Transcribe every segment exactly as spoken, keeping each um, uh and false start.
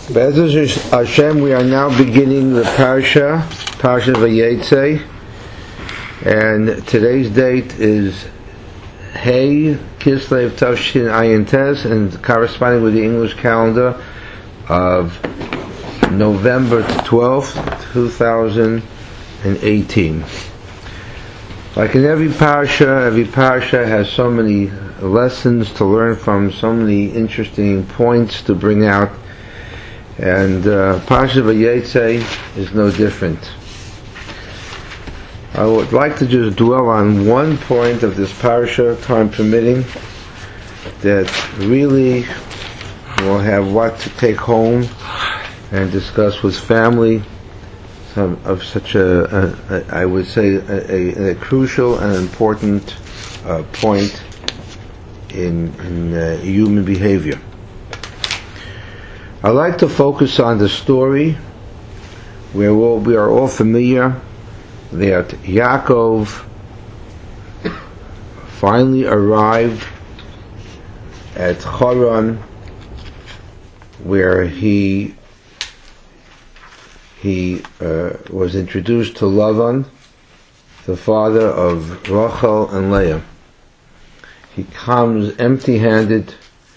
Be'ezus Hashem, we are now beginning the Parsha, Parsha Vayetze, and today's date is Hey Kislev Tavshin Ayin Tes, and corresponding with the English calendar of November twelfth, two thousand eighteen. Like in every Parsha, every Parsha has so many lessons to learn from, so many interesting points to bring out. And uh, Parsha Vayetze is no different. I would like to just dwell on one point of this Parsha, time permitting, that really will have what to take home and discuss with family, some of such a, a, a I would say, a, a, a crucial and important uh, point in, in uh, human behavior. I like to focus on the story where we'll, we are all familiar that Yaakov finally arrived at Haran, where he he uh, was introduced to Lavan, the father of Rachel and Leah. He comes empty-handed,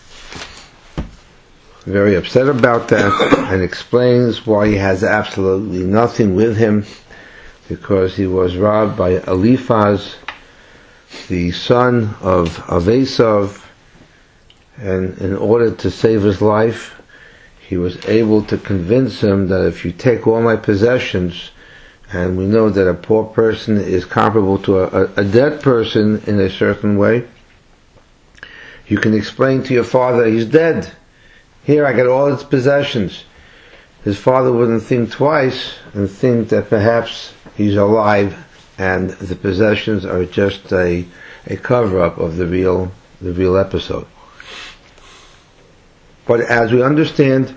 very upset about that, and explains why he has absolutely nothing with him, because he was robbed by Eliphaz, the son of, of Esav, and in order to save his life, he was able to convince him that if you take all my possessions, and we know that a poor person is comparable to a, a, a dead person in a certain way, you can explain to your father he's dead. Here I got all his possessions. His father wouldn't think twice and think that perhaps he's alive and the possessions are just a, a cover-up of the real, the real episode. But as we understand,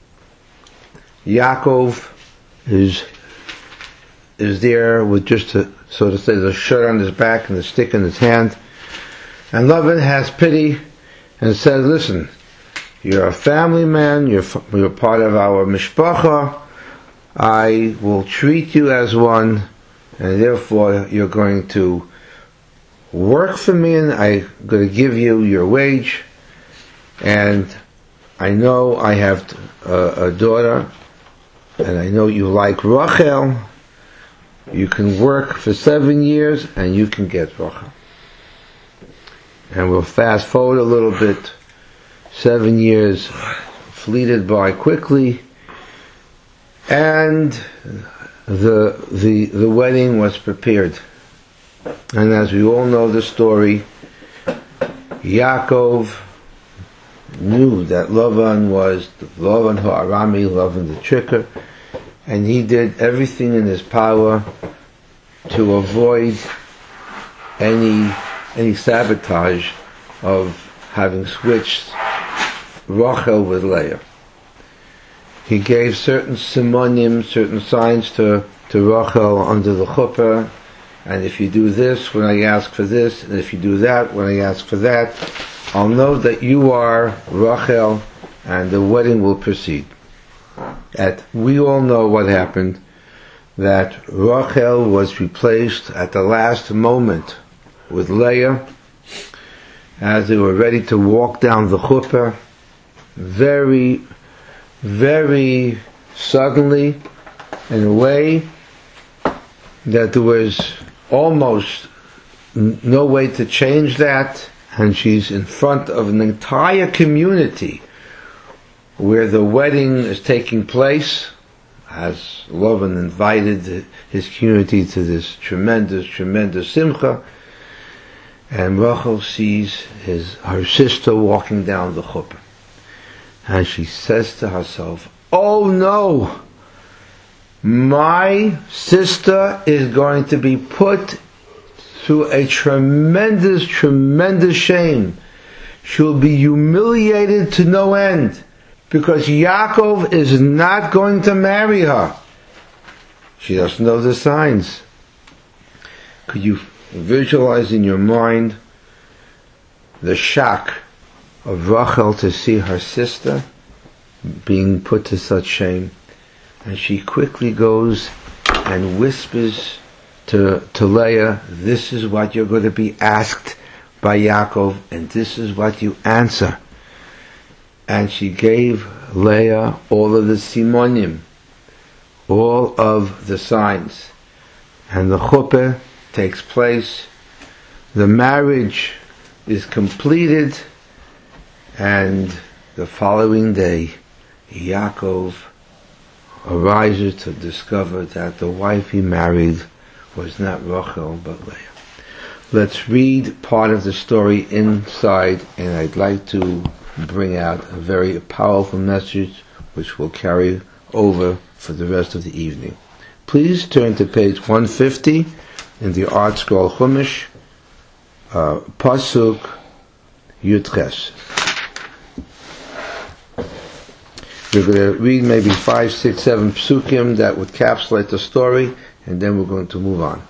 Yaakov is, is there with just a, so to say, the shirt on his back and the stick in his hand. And Lavan has pity and says, listen, you're a family man, you're, you're part of our mishpacha, I will treat you as one, and therefore you're going to work for me, and I'm going to give you your wage, and I know I have a, a daughter, and I know you like Rachel, you can work for seven years, and you can get Rachel. And we'll fast forward a little bit. Seven years fleeted by quickly, and the the the wedding was prepared. And as we all know the story, Yaakov knew that Lavan was Lavan Ha'arami, Lavan the tricker, and he did everything in his power to avoid any any sabotage of having switched Rachel with Leah. He gave certain simonim, certain signs to, to Rachel under the chuppah, and if you do this when I ask for this, and if you do that when I ask for that, I'll know that you are Rachel, and the wedding will proceed. And we all know what happened, that Rachel was replaced at the last moment with Leah, as they were ready to walk down the chuppah. Very, very suddenly, in a way that there was almost n- no way to change that, and she's in front of an entire community where the wedding is taking place, as Lavan invited his community to this tremendous, tremendous simcha, and Rachel sees his her sister walking down the chuppah. And she says to herself, oh no, my sister is going to be put through a tremendous, tremendous shame. She'll be humiliated to no end, because Yaakov is not going to marry her. She doesn't know the signs. Could you visualize in your mind the shock of Rachel to see her sister being put to such shame. And she quickly goes and whispers to, to Leah, this is what you're going to be asked by Yaakov, and this is what you answer. And she gave Leah all of the simonim, all of the signs. And the chuppah takes place, the marriage is completed, and the following day, Yaakov arises to discover that the wife he married was not Rachel but Leah. Let's read part of the story inside, and I'd like to bring out a very powerful message which will carry over for the rest of the evening. Please turn to page one fifty in the Art Scroll Chumash, uh, Pasuk Yudches. We're going to read maybe five, six, seven psukim that would encapsulate the story, and then we're going to move on.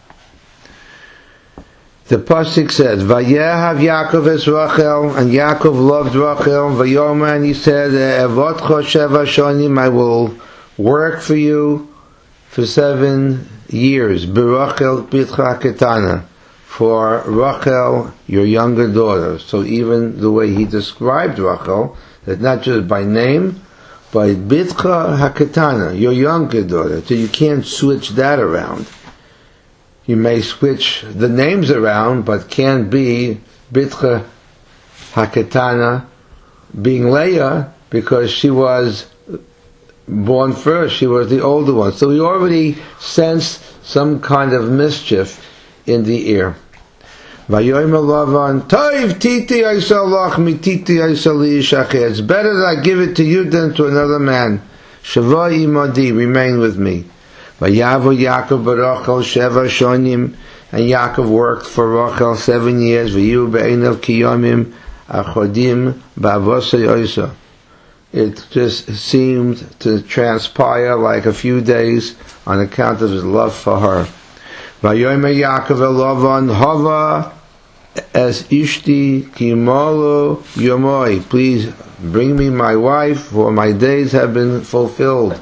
The pasuk says, "Vayehav Yaakov es Rachel," and Yaakov loved Rachel. Vayomer, and he said, "Evotcho sheva shonim, I will work for you for seven years. Berachel bitcha ketana, for Rachel, your younger daughter." So even the way he described Rachel, that not just by name, but bitcha haketana, your younger daughter. So you can't switch that around. You may switch the names around, but can't be Bitcha Haketana being Leah, because she was born first, she was the older one. So we already sensed some kind of mischief in the air. Vayomer Lavan, Toiv titi aisalach mititi aisali ishacheh. It's better that I give it to you than to another man. Shavai imadi, remain with me. Vayavo Yaakov barachel sheva shonim, and Yaakov worked for Rachel seven years. V'yu be'einav kiyomim achodim ba'avosei oisa. It just seemed to transpire like a few days on account of his love for her. Vayomer Yaakov el Lavan hava es ishti kimolu yomoi. Please bring me my wife, for my days have been fulfilled.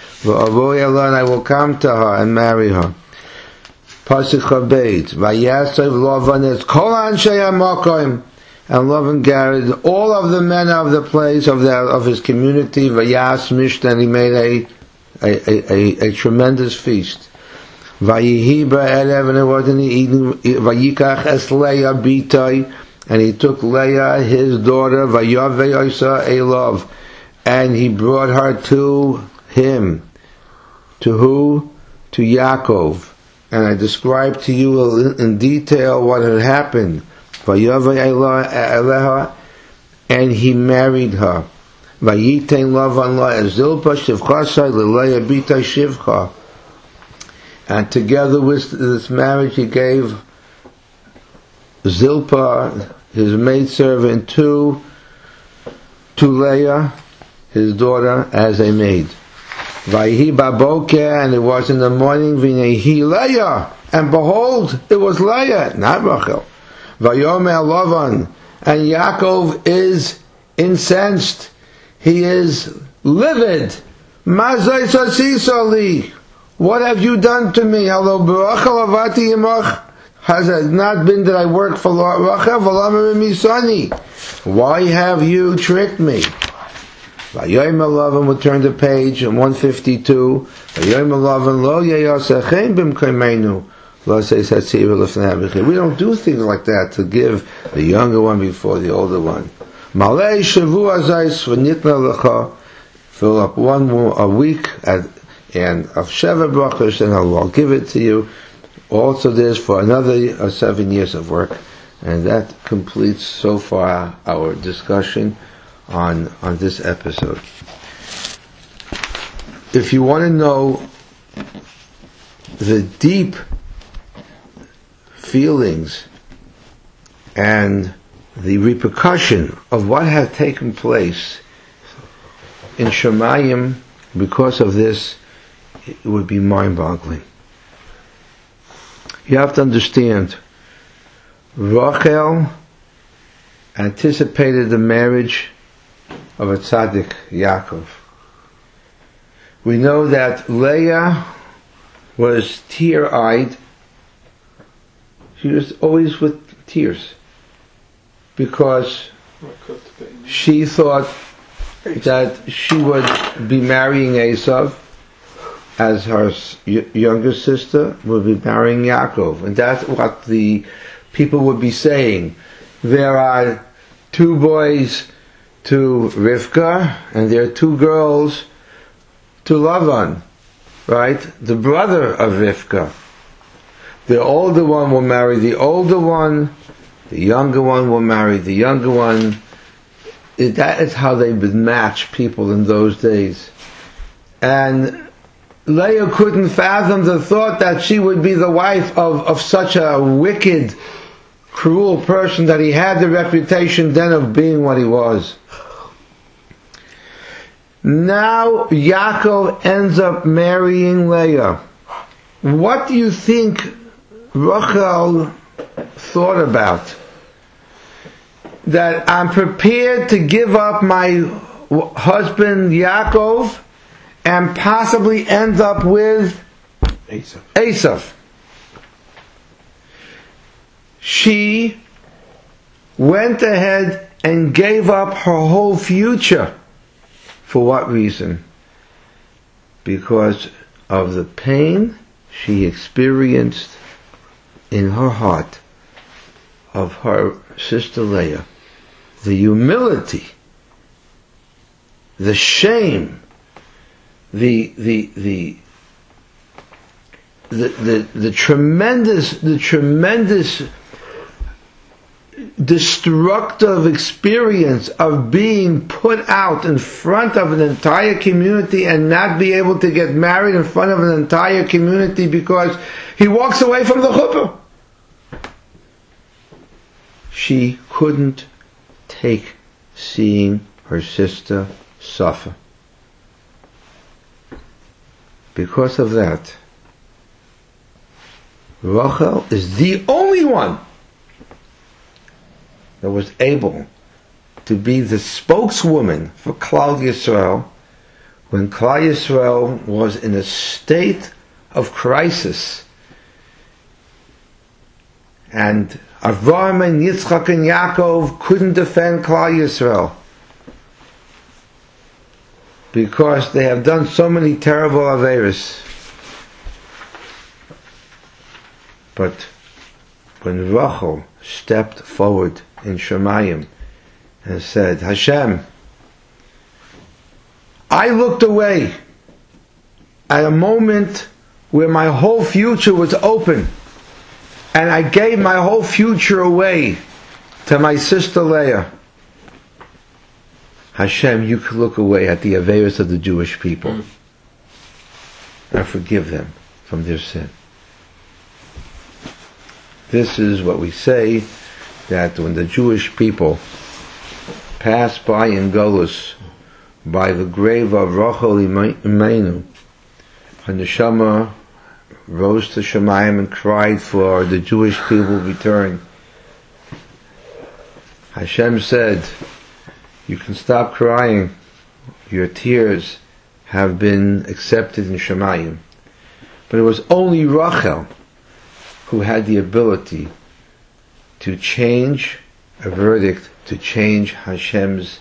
And I will come to her and marry her. Pasuk Chabeit. Vayasav Lavan es kol anshei hamakom, and Lavan gathered all of the men of the place of the of his community. Vayas mishta, and he made a a, a, a, a tremendous feast. Vayihi ba'elev, and it was in the evening. Vayikach es Leah bitay, and he took Leah his daughter. Vayavei oisa elav, and he brought her to him. To who? To Yaakov. And I described to you in detail what had happened. And he married her. And together with this marriage, he gave Zilpah, his maidservant, to, to Leah, his daughter, as a maid. Vayhi baboker, and it was in the morning, Vinehi Leah, and behold, it was Leah, not Rachel. Vayomer Lavan, and Yaakov is incensed. He is livid. Mazai sasisali, what have you done to me? Hello, Barachel avati imach. Has it not been that I worked for Rachel? V'lamer misani. Why have you tricked me? Vayomer Lavan, we'll turn to page one fifty-two. Vayomer Lavan lo yeyasechem b'mkomeinu lo seisatzira l'fnei abichai. We don't do things like that to give the younger one before the older one. Malei shavua zayis v'nitna lecha. Fill up one a week at, and of sheva brachos, and I'll give it to you. Also, there's for another uh, seven years of work, and that completes so far our discussion on on this episode. If you want to know the deep feelings and the repercussion of what had taken place in Shemayim because of this, it would be mind-boggling. You have to understand, Rachel anticipated the marriage of a tzaddik, Yaakov. We know that Leah was tear-eyed. She was always with tears because she thought that she would be marrying Esau, as her younger sister would be marrying Yaakov. And that's what the people would be saying. There are two boys to Rivka, and there are two girls to Lavan, right? The brother of Rivka. The older one will marry the older one, the younger one will marry the younger one. That is how they would match people in those days. And Leah couldn't fathom the thought that she would be the wife of, of such a wicked, cruel person, that he had the reputation then of being what he was. Now Yaakov ends up marrying Leah. What do you think Rachel thought about? That I'm prepared to give up my husband Yaakov and possibly end up with Esau. Esau. She went ahead and gave up her whole future. For what reason? Because of the pain she experienced in her heart of her sister Leah. The humility, the shame, the the the the the, the tremendous the tremendous destructive experience of being put out in front of an entire community and not be able to get married in front of an entire community because he walks away from the chuppah. She couldn't take seeing her sister suffer. Because of that, Rachel is the only one that was able to be the spokeswoman for Klal Yisrael when Klal Yisrael was in a state of crisis. And Avraham and Yitzchak and Yaakov couldn't defend Klal Yisrael because they have done so many terrible averos. But when Rachel stepped forward in Shemayim and said, Hashem, I looked away at a moment where my whole future was open, and I gave my whole future away to my sister Leah. Hashem, you can look away at the averos of the Jewish people mm. and forgive them from their sin. This is what we say, that when the Jewish people passed by in Golus by the grave of Rachel Imenu, her neshama rose to Shemayim and cried for the Jewish people's return. Hashem said, you can stop crying, your tears have been accepted in Shemayim. But it was only Rachel who had the ability to change a verdict, to change Hashem's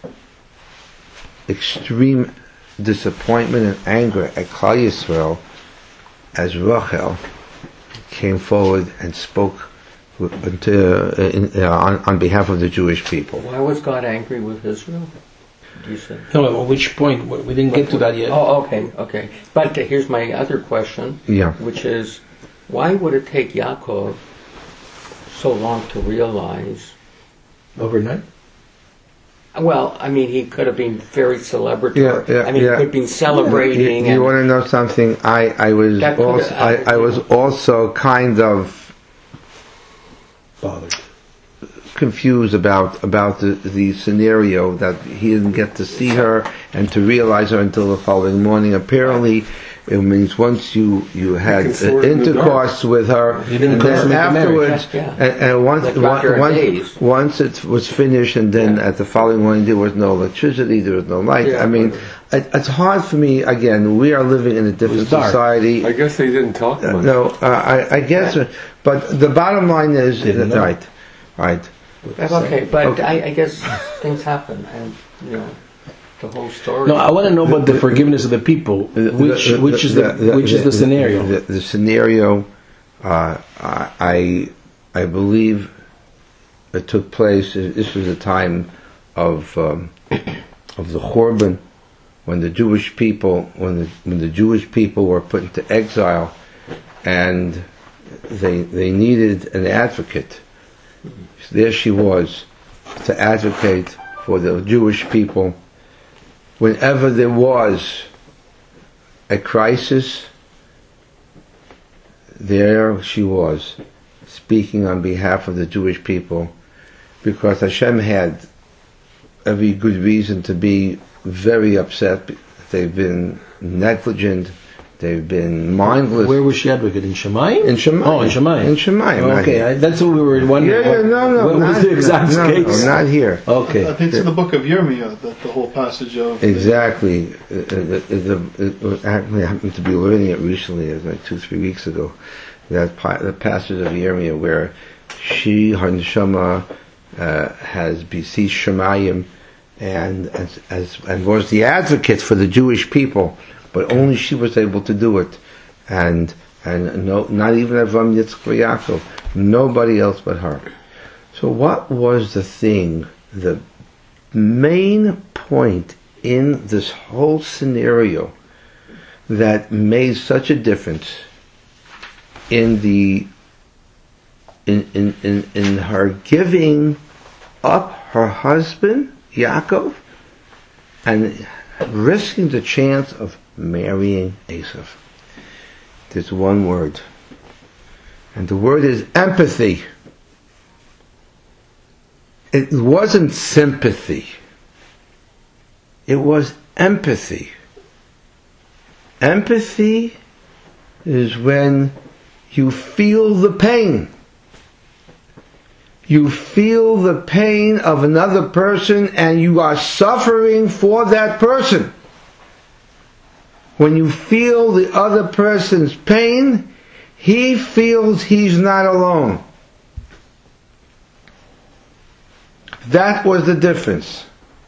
extreme disappointment and anger at Klal Yisrael, as Rachel came forward and spoke to, uh, in, uh, on, on behalf of the Jewish people. Why was God angry with Israel? You said. No, at which point? We didn't get to that yet. Oh, okay, okay. But here's my other question, yeah. which is, why would it take Yaakov so long to realize? Overnight? Well, I mean, he could have been very celebratory. Yeah, yeah, I mean, yeah. he could have been celebrating. You, you want to know something? I, I was also I, I was also kind of bothered, confused about about the, the scenario that he didn't get to see her and to realize her until the following morning. Apparently, It means once you, you had can sort uh, it in the intercourse with her, You didn't and then consummate the marriage. afterwards, Yeah. and, and once, Like back in our once, days. once it was finished, and then Yeah. at the following morning there was no electricity, there was no light. Yeah. I mean, it, it's hard for me. Again, we are living in a different dark. society. I guess they didn't talk Uh, much. no, uh, I, I guess, uh, but the bottom line is Didn't that, know. right, right. Okay, but Okay. I, I guess things happen, and you know, the whole story. No, I want to know about the forgiveness of the people. Which The- the- which is the, which is the scenario? The, the scenario, uh, I I believe it took place. This was a time of um, of the Churban, when the Jewish people when the when the Jewish people were put into exile, and they they needed an advocate. There she was to advocate for the Jewish people. Whenever there was a crisis, there she was, speaking on behalf of the Jewish people, because Hashem had every good reason to be very upset. They've been negligent, they've been mindless. Where was she advocate? In Shemayim? In Shemayim. Oh, in Shemayim. In Shemayim, not Okay, here. I, that's what we were wondering. Yeah, yeah, no, no, What not, was the exact no, case? no, not here. Okay. I think it's in the book of Yirmiyah that the whole passage of Exactly. Uh, uh, the, the, it actually happened to be learning it recently, it was like two, three weeks ago. That pa- the passage of Yirmiyah where she, her neshama, uh, has beseeched Shemayim and as, as and was the advocate for the Jewish people, but only she was able to do it, and and no, not even Avram Yitzchak Yaakov, nobody else but her. So what was the thing, the main point in this whole scenario that made such a difference in the in in, in, in her giving up her husband Yaakov and risking the chance of marrying Esav? There's one word, and the word is empathy. It wasn't sympathy. It was empathy. Empathy is when you feel the pain. You feel the pain of another person and you are suffering for that person. When you feel the other person's pain, he feels he's not alone. That was the difference.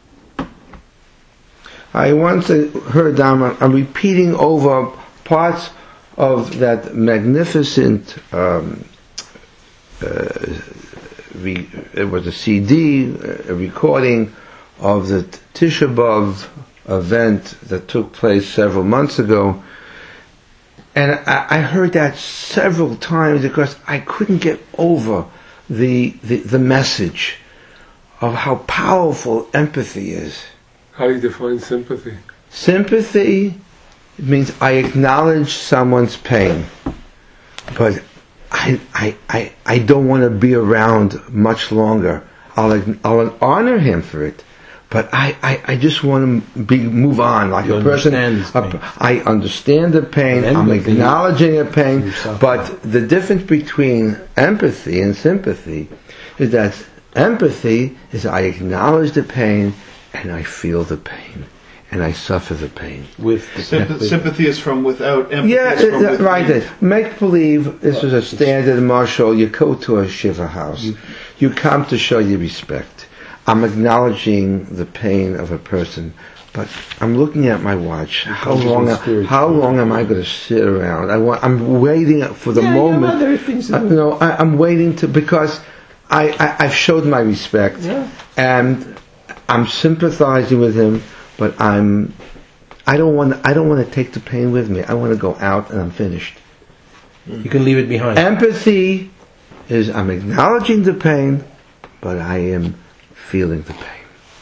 I once heard, I'm, I'm repeating over parts of that magnificent, um, uh, re, it was a C D, a recording of the Tisha B'Av event that took place several months ago. And I, I heard that several times because I couldn't get over the, the, the message of how powerful empathy is. How do you define sympathy? Sympathy means I acknowledge someone's pain, but I, I, I, I don't want to be around much longer. I'll, I'll honor him for it, but I, I, I just want to be, move on like You a person. understand his pain. I understand the pain, I'm Empathy. acknowledging the pain, Yourself. but the difference between empathy and sympathy is that empathy is I acknowledge the pain and I feel the pain and I suffer the pain. With the Symp- sympathy is from without, empathy Yeah, is from uh, within. right. There. Make believe this is a standard marshal. You go to a shiva house. You come to show your respect. I'm acknowledging the pain of a person, but I'm looking at my watch. How come to long? the spirit. How long am I going to sit around? I want. I'm waiting for the Yeah, you have moment. other things to Uh, do. no, I, I'm waiting to because I, I I've showed my respect, Yeah. and I'm sympathizing with him, but I'm. I don't want. I don't want to take the pain with me. I want to go out and I'm finished. You can leave it behind. Empathy is I'm acknowledging the pain, but I am feeling the pain.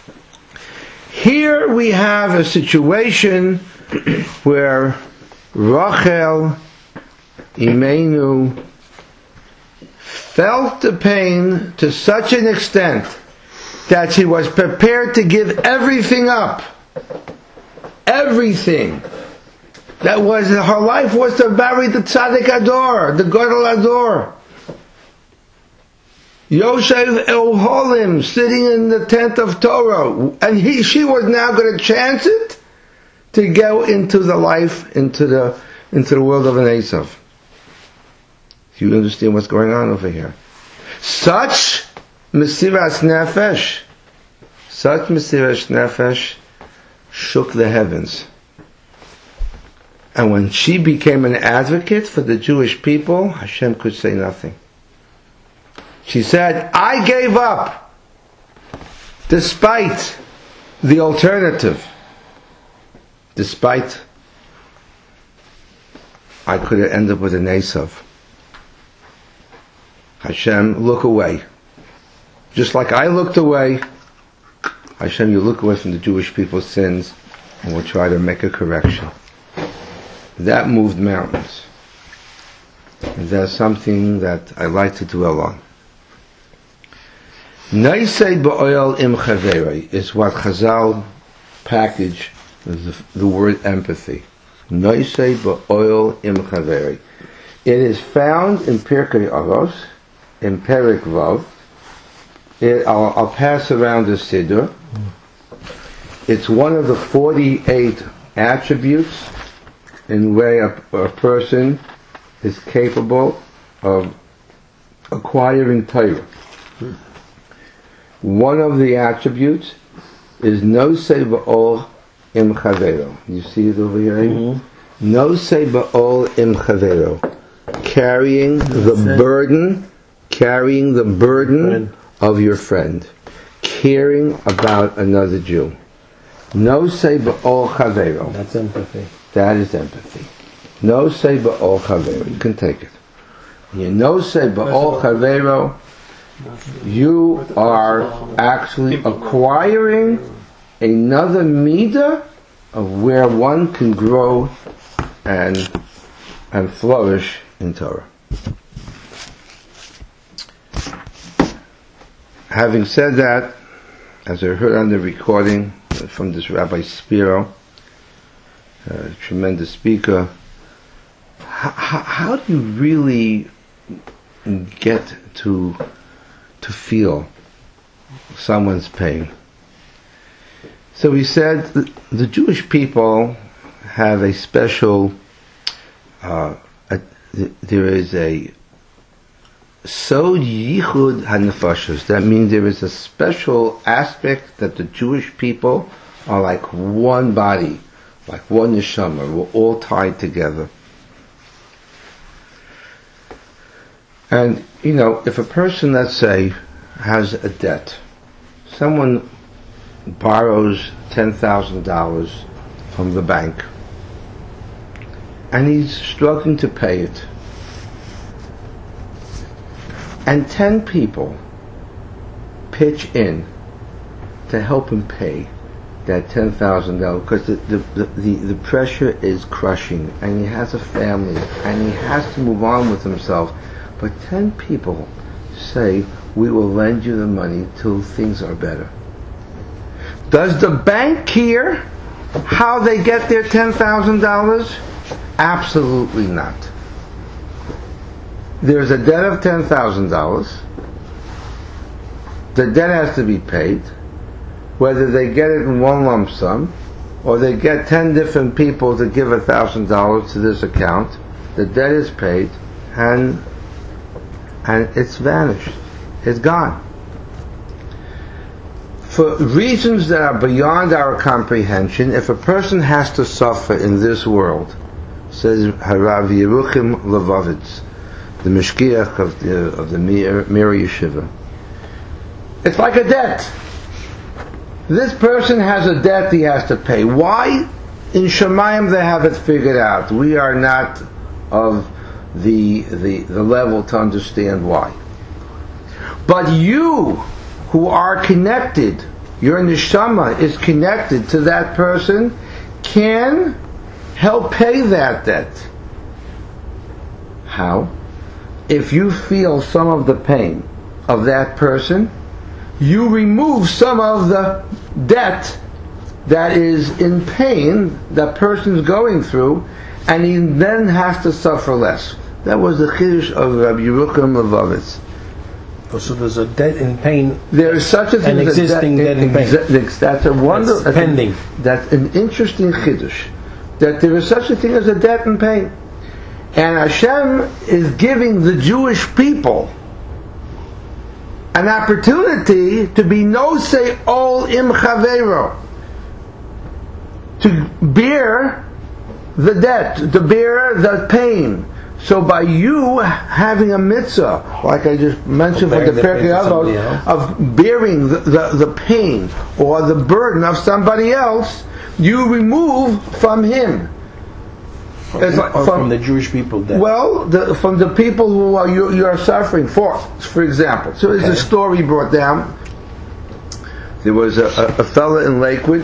Here we have a situation where Rachel Imenu felt the pain to such an extent that she was prepared to give everything up. Everything. That was, her life was to marry the Tzaddik Ador, the Gadol Ador. Yoshev Oholim, sitting in the tent of Torah, and he, she was now going to chance it to go into the life, into the, into the world of an Esav. Do you understand what's going on over here? Such Mesiras Nefesh, such Mesiras Nefesh shook the heavens. And when she became an advocate for the Jewish people, Hashem could say nothing. She said, I gave up, despite the alternative, despite I could have ended up with an Esav. Hashem, look away. Just like I looked away, Hashem, you look away from the Jewish people's sins, and we'll try to make a correction. That moved mountains. And that's something that I like to dwell on. Naisei ba'oil im chaverei is what Chazal package the, the word empathy. Naisei ba'oil im chaverei. It is found in Pirkei Avos, in Perek Vav. It, I'll, I'll pass around the Siddur. It's one of the forty-eight attributes in way a, a person is capable of acquiring Torah. One of the attributes is Nosei ba'ol im chavero. You see it over here? Mm-hmm. Nosei ba'ol im chavero. Carrying the burden, carrying the burden of your friend. Caring about another Jew. Nosei ba'ol chavero. That's empathy. That is empathy. Nosei ba'ol chavero. You can take it. You nosei ba'ol chavero. You are actually acquiring another midah of where one can grow and and flourish in Torah. Having said that, as I heard on the recording from this Rabbi Spiro, a tremendous speaker, how, how do you really get to to feel someone's pain? So he said the, the Jewish people have a special, uh, a, there is a Sod Yichud HaNefashos. That means there is a special aspect that the Jewish people are like one body, like one neshama. We're all tied together. And, you know, if a person, let's say, has a debt, someone borrows ten thousand dollars from the bank, and he's struggling to pay it, and ten people pitch in to help him pay that ten thousand dollars, because the, the, the, the pressure is crushing, and he has a family, and he has to move on with himself. But ten people say, we will lend you the money till things are better. Does the bank care how they get their ten thousand dollars? Absolutely not. There's a debt of ten thousand dollars. The debt has to be paid. Whether they get it in one lump sum, or they get ten different people to give one thousand dollars to this account, the debt is paid, and and it's vanished. It's gone. For reasons that are beyond our comprehension, if a person has to suffer in this world, says Harav Yeruchim Levovitz, the Mishkiach of the of the Mir, Mir Yeshiva, it's like a debt. This person has a debt he has to pay. Why? In Shemayim they have it figured out. We are not of the, the, the level to understand why. But you, who are connected, your neshama is connected to that person, can help pay that debt. How? If you feel some of the pain of that person, you remove some of the debt that is in pain that person's going through, and he then has to suffer less. That was the chiddush of Rabbi Yerucham Levovitz. Oh, so there's a debt in pain. There is such a thing An as existing that, debt in pain. exa- That's a wonder. That's pending. That's an interesting chiddush. That there is such a thing as a debt in pain, and Hashem is giving the Jewish people an opportunity to be nosei ol im chavero, to bear the debt, to bear the pain. So by you having a mitzvah, like I just mentioned for the Bearing the Pirkei pain to somebody Avot, else. of bearing the, the, the pain or the burden of somebody else, you remove from him. It's like or from- from the Jewish people debt. Well, the, from the people who are you, you are suffering for, for example. So there's Okay. a story brought down. There was a, a, a fella in Lakewood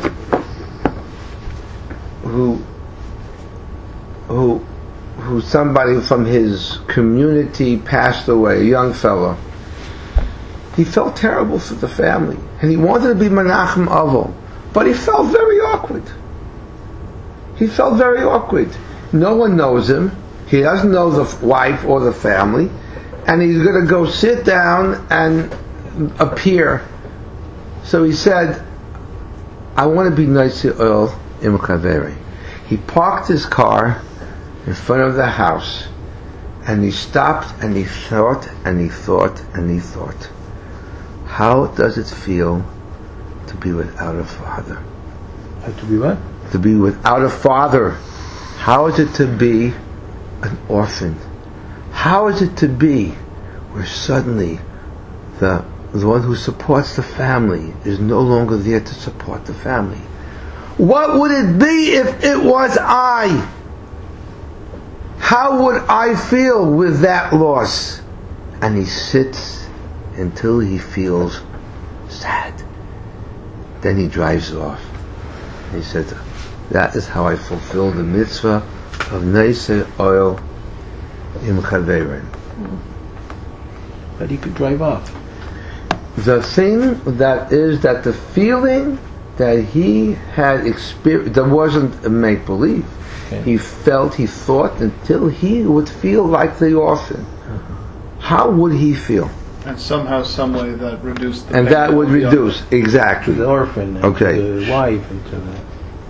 who who who somebody from his community passed away, a young fellow. He felt terrible for the family, and he wanted to be Menachem Avol, but he felt very awkward. He felt very awkward. No one knows him. He doesn't know the f- wife or the family, and he's going to go sit down and appear. So he said, I want to be nice to Oil Im Chaveri. He parked his car in front of the house, and he stopped and he thought and he thought and he thought, how does it feel to be without a father? Have to be what? To be without a father. How is it to be an orphan? How is it to be where suddenly the, the one who supports the family is no longer there to support the family? What would it be if it was I? How would I feel with that loss? And he sits until he feels sad. Then he drives off. He said, that is how I fulfill the mitzvah of Neisei Oil Im Chaverin. But he could drive off. The thing that is that the feeling that he had experienced, that wasn't a make-believe. Okay. He felt, he thought, until he would feel like the orphan. How would he feel? And somehow, some way, that reduced the And pain that would of the reduce, exactly. To the orphan, and Okay. to the wife, and to the...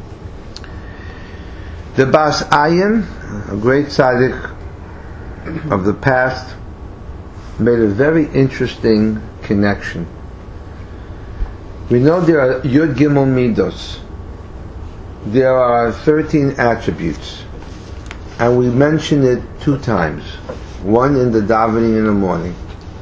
The Bas Ayin, a great tzaddik of the past, made a very interesting connection. We know there are Yud Gimel Midos. There are thirteen attributes, and we mention it two times. One in the davening in the morning.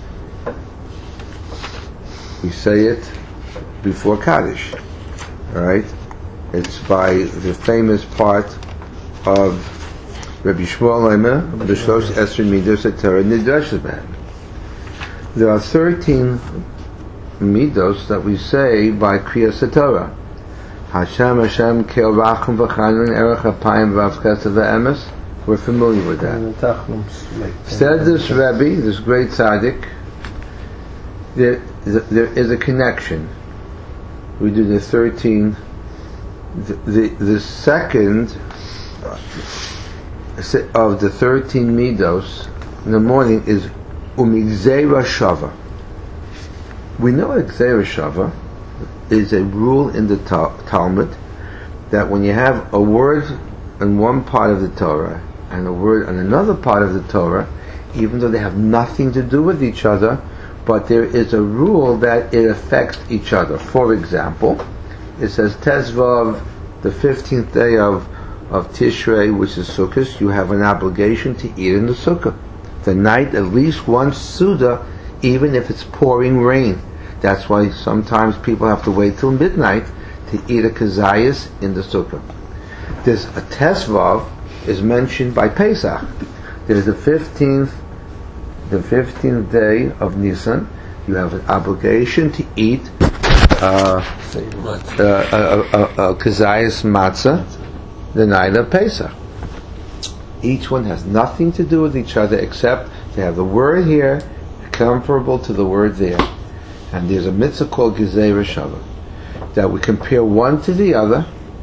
We say it before Kaddish. All right? It's by the famous part of Rabbi Shmuel Leimer, B'shlosh Esrei Midos HaTorah Nidreshes Behem. There are thirteen midos that we say by Kriyas HaTorah. Hashem, Hashem, Kel Rachum V'Chanun, Erech Apayim V'Avchesed V'Emes. We're familiar with that. And the Tachlums, like, Said this Rebbe, this great tzaddik, there, there is a connection. We do the thirteen. The, the, the second of the thirteen midos in the morning is umigzeira shava. We know what gzeira shava is, a rule in the Tal- Talmud that when you have a word in one part of the Torah and a word in another part of the Torah, even though they have nothing to do with each other, but there is a rule that it affects each other. For example, it says Tezvav, the fifteenth day of, of Tishrei, which is Sukkot, you have an obligation to eat in the Sukkah. The night, at least one Suda, even if it's pouring rain. That's why sometimes people have to wait till midnight to eat a kazayas in the Sukkah. This a Tezvav is mentioned by Pesach. There's the fifteenth, the fifteenth day of Nisan. You have an obligation to eat uh, uh, a, a, a kazayas matzah the night of Pesach. Each one has nothing to do with each other except they have the word here comparable to the word there. And there's a mitzvah called Gezeira Shava that we compare one to the other,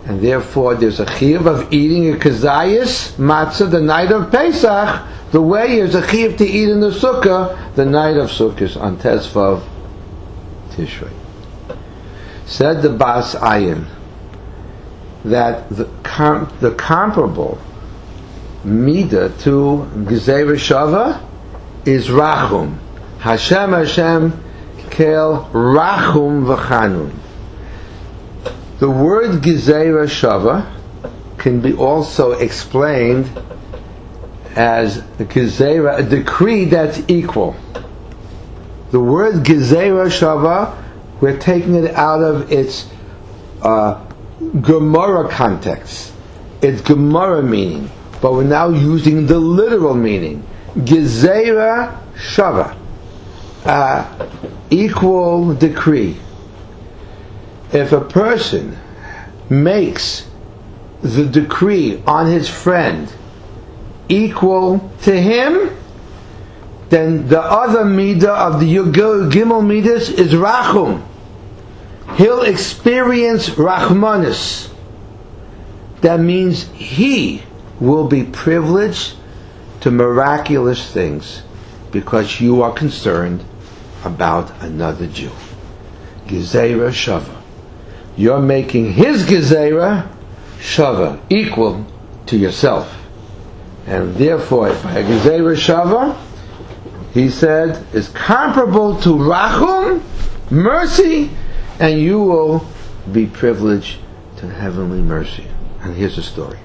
And therefore there's a chiyuv of eating a kazayas matzah the night of Pesach, the way is a chiyuv to eat in the sukkah the night of Sukkot on Tesvav Tishrei. Said the Bas Ayin that the, com- the comparable midah to Gezerah Shava is Rachum. Hashem Hashem Kel Rachum V'Chanun. The word Gezerah Shava can be also explained as a Gezerah, a decree that's equal. The word Gezerah Shava, we're taking it out of its uh, Gemara context, its Gemara meaning, but we're now using the literal meaning. Gezerah Shava, uh, equal decree. If a person makes the decree on his friend equal to him, then the other midah of the Yud Gimel midas is Rachum. He'll experience Rachmanis. That means he will be privileged to miraculous things because you are concerned about another Jew. Gezerah Shava. You're making his Gezerah Shava equal to yourself. And therefore, by a Gezerah Shava, he said, is comparable to Rachum, mercy, and you will be privileged to heavenly mercy. And here's a story.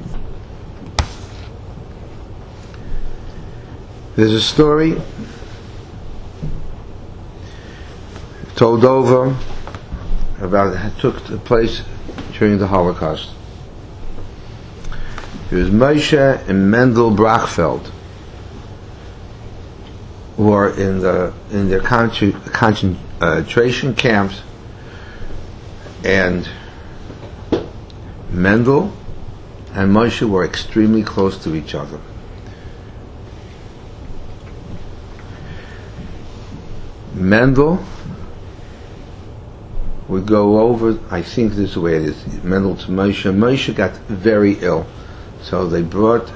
There's a story told over about it took place during the Holocaust. It was Moshe and Mendel Brachfeld who were in the in their concentration camps, and Mendel and Moshe were extremely close to each other. Mendel would go over, I think this is the way it is, Mendel to Moshe. Moshe got very ill, so they brought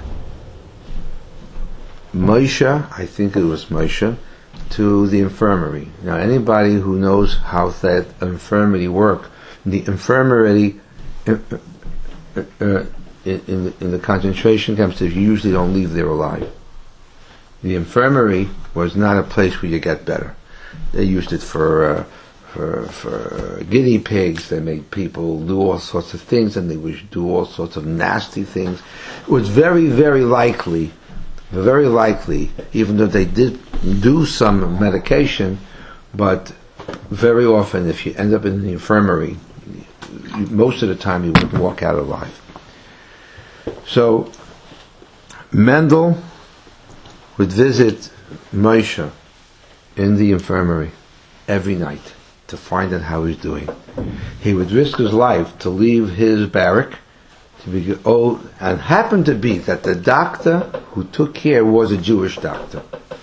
Moshe, I think it was Moshe, to the infirmary. Now anybody who knows how that infirmary works, the infirmary uh, uh, uh, in, in, the, in the concentration camps, they usually don't leave there alive. The infirmary was not a place where you get better. They used it for uh, for for guinea pigs. They made people do all sorts of things, and they would do all sorts of nasty things. It was very, very likely, very likely, even though they did do some medication, but very often, if you end up in the infirmary, you, most of the time you wouldn't walk out alive. So Mendel would visit Moshe in the infirmary every night to find out how he's doing. He would risk his life to leave his barrack to be old, and happened to be that the doctor who took care was a Jewish doctor.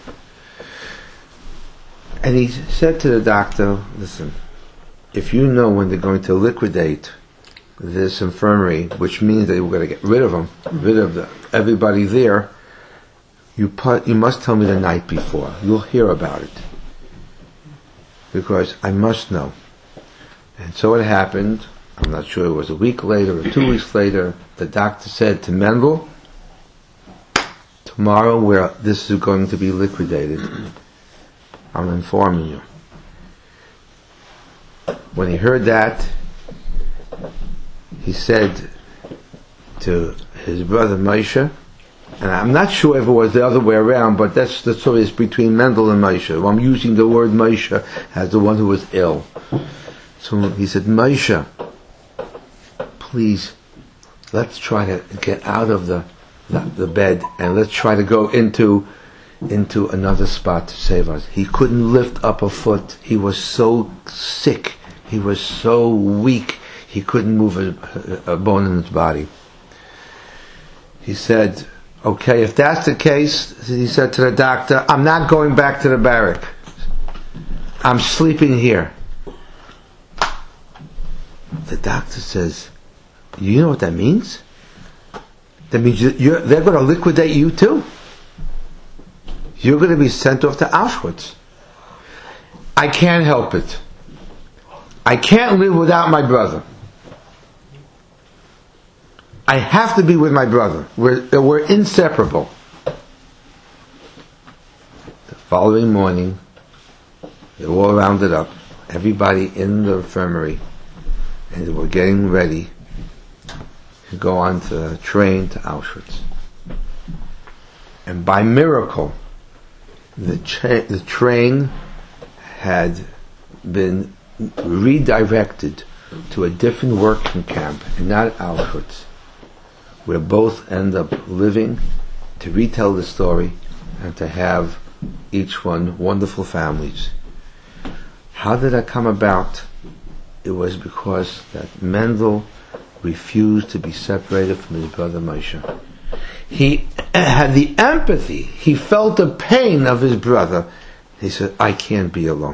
And he said to the doctor, listen, if you know when they're going to liquidate this infirmary, which means they were going to get rid of them, rid of the, everybody there, you put, you must tell me the night before. You'll hear about it. Because I must know. And so it happened, I'm not sure it was a week later or two weeks later, the doctor said to Mendel, tomorrow where this is going to be liquidated. I'm informing you. When he heard that, he said to his brother Moshe, and I'm not sure if it was the other way around, but that's the story is between Mendel and Moshe. I'm using the word Moshe as the one who was ill. So he said, Moshe, please, let's try to get out of the, the the bed and let's try to go into into another spot to save us. He couldn't lift up a foot. He was so sick. He was so weak. He couldn't move a, a bone in his body. He said, okay, if that's the case, he said to the doctor, I'm not going back to the barrack. I'm sleeping here. The doctor says, You know what that means? That means you're, they're going to liquidate you too. You're going to be sent off to Auschwitz. I can't help it. I can't live without my brother. I have to be with my brother. We're, we're inseparable. The following morning, they all rounded up, everybody in the infirmary, and they were getting ready to go on to the train to Auschwitz. And by miracle, the, cha- the train had been redirected to a different working camp, and not Auschwitz, where both end up living to retell the story and to have each one wonderful families. How did that come about? It was because that Mendel refused to be separated from his brother Moshe. He had the empathy. He felt the pain of his brother. He said, I can't be alone.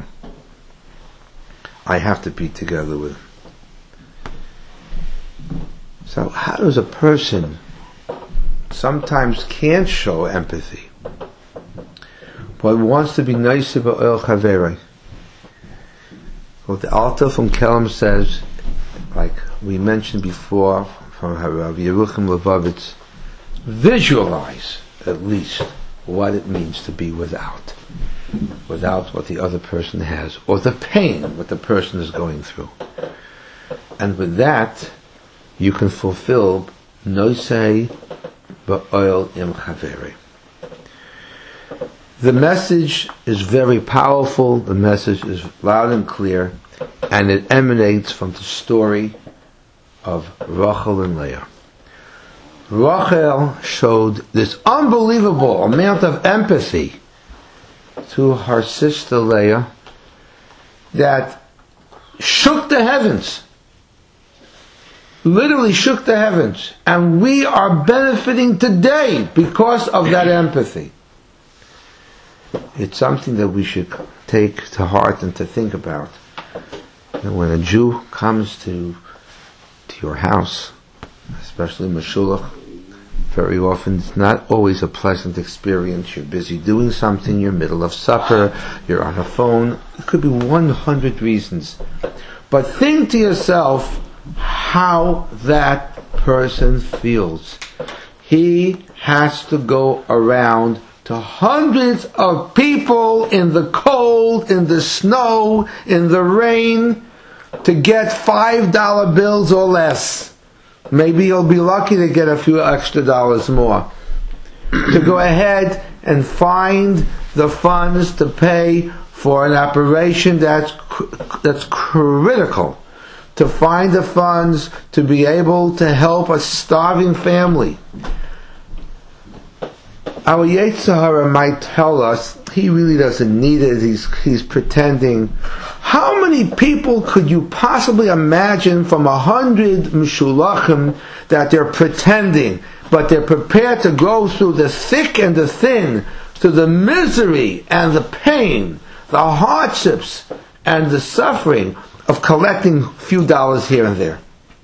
I have to be together with him. So how does a person sometimes can't show empathy, but wants to be nice about El Chaverei? Well, the Alter from Kelm says, like we mentioned before from Rav Yerucham Levovitz, visualize at least what it means to be without. Without what the other person has, or the pain what the person is going through. And with that, you can fulfill Noisei Ba'oil Im Chaverei. The message is very powerful, the message is loud and clear, and it emanates from the story of Rachel and Leah. Rachel showed this unbelievable amount of empathy to her sister Leah that shook the heavens. Literally shook the heavens. And we are benefiting today because of that empathy. It's something that we should take to heart and to think about. And when a Jew comes to to your house, especially Meshulach, very often it's not always a pleasant experience. You're busy doing something, you're middle of supper, you're on a phone. It could be one hundred reasons. But think to yourself how that person feels. He has to go around to hundreds of people in the cold, in the snow, in the rain, to get five dollar bills or less. Maybe you'll be lucky to get a few extra dollars more. To go ahead and find the funds to pay for an operation that's that's critical. To find the funds to be able to help a starving family. Our Yetzer Hara might tell us he really doesn't need it, he's, he's pretending. How many people could you possibly imagine from a hundred Meshulachim that they're pretending, but they're prepared to go through the thick and the thin, through the misery and the pain, the hardships and the suffering of collecting a few dollars here and there?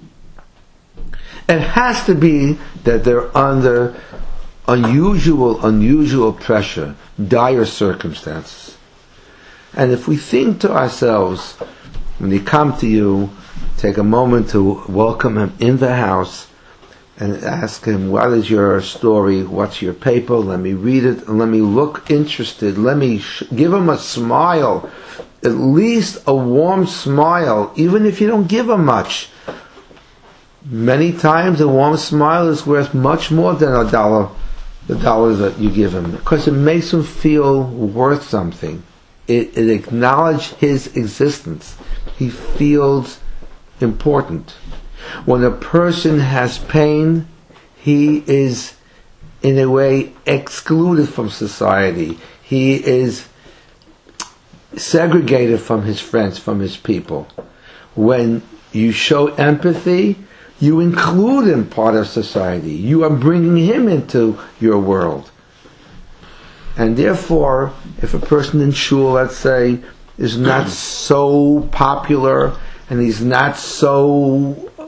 It has to be that they're under unusual, unusual pressure, dire circumstances. And if we think to ourselves, when they come to you, take a moment to welcome him in the house and ask him, what is your story, what's your paper, let me read it, and let me look interested, let me sh- give him a smile, at least a warm smile, even if you don't give him much. Many times a warm smile is worth much more than a dollar, the dollars that you give him, because it makes him feel worth something. It, it acknowledges his existence. He feels important. When a person has pain, he is in a way excluded from society. He is segregated from his friends, from his people. When you show empathy, you include him part of society. You are bringing him into your world. And therefore, if a person in shul, let's say, is not so popular and he's not so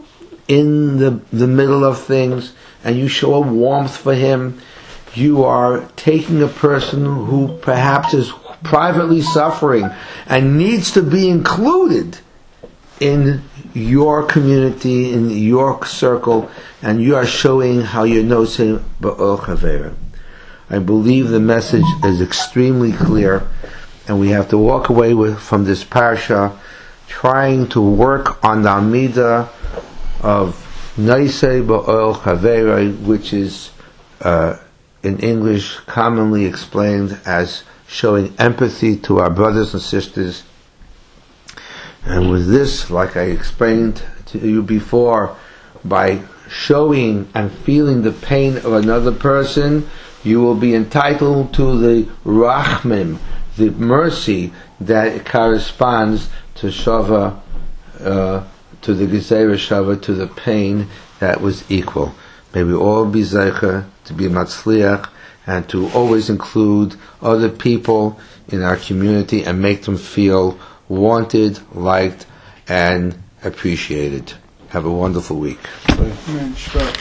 in the, the middle of things, and you show a warmth for him. You are taking a person who perhaps is privately suffering and needs to be included in your community, in your circle, and you are showing how you know Ba'ol Chavera. I believe the message is extremely clear, and we have to walk away with, from this parsha trying to work on the Amidah of Naisei Ba'ol Chavera, which is uh, in English commonly explained as showing empathy to our brothers and sisters. And with this, like I explained to you before, by showing and feeling the pain of another person, you will be entitled to the rachmim, the mercy that corresponds to shava, uh, to the gezerah shava, to the pain that was equal. May we all be zeicher to be matzliach and to always include other people in our community and make them feel wanted, liked, and appreciated. Have a wonderful week. Amen. Shabbat.